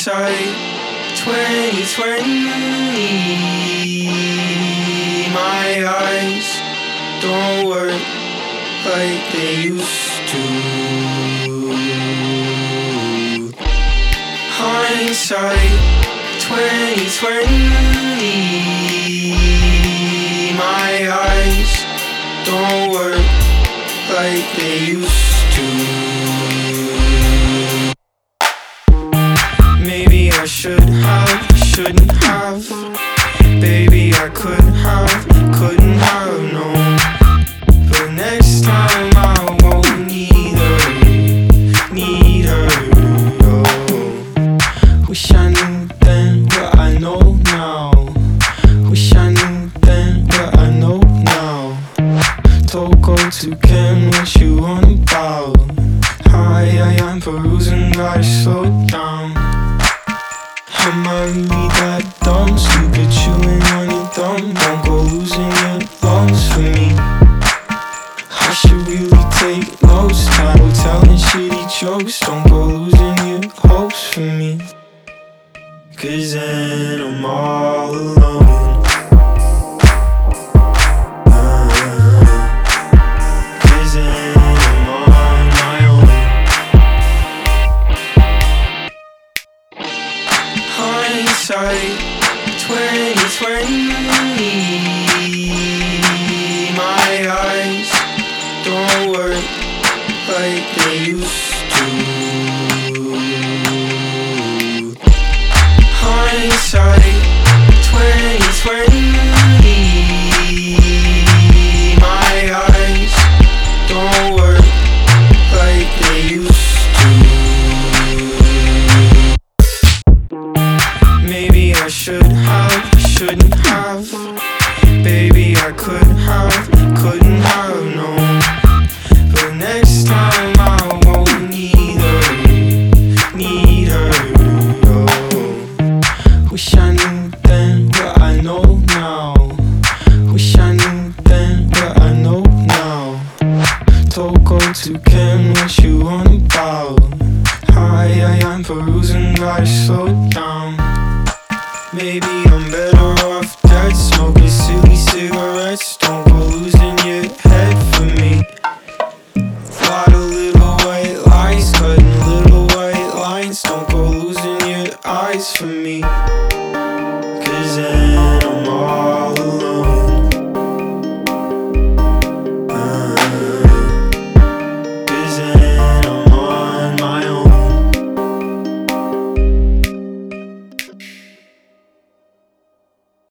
Hindsight 2020. My eyes don't work like they used to. Hindsight 2020. My eyes don't work like they used to. Maybe I should have, shouldn't have. Baby, I couldn't have known. But next time I won't need her. Oh. Wish I knew then what I know now. Wish I knew then what I know now. Don't go to Ken, what you on about? Hi, I'm perusing, gotta slow down. Am I really that dumb? Stupid chewing on your thumb. Don't go losing your lungs for me. I should really take notes. Tired of telling shitty jokes. Don't go losing your hopes for me. Cause then I'm all alone. Cause then I'm on my own. Hindsight 2020. My eyes don't work like they used to. Hindsight 2020. My eyes don't work like they used to. Maybe I should have, shouldn't have. Baby, I couldn't have known. But next time I won't need her. Oh. Wish I knew then what I know now. Wish I knew then what I know now. Don't go to Ken, what you on about? Hi, I'm perusing, gotta slow down. Maybe I'm better off dead, smoking silly cigarettes. Don't go losing your head for me. Thought a little